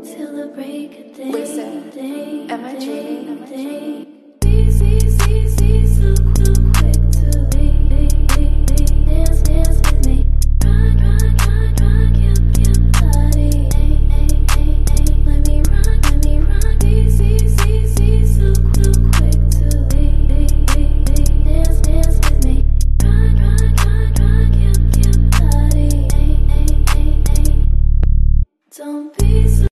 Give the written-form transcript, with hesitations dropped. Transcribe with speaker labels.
Speaker 1: till the break of day.
Speaker 2: Listen, am I dreaming?
Speaker 1: So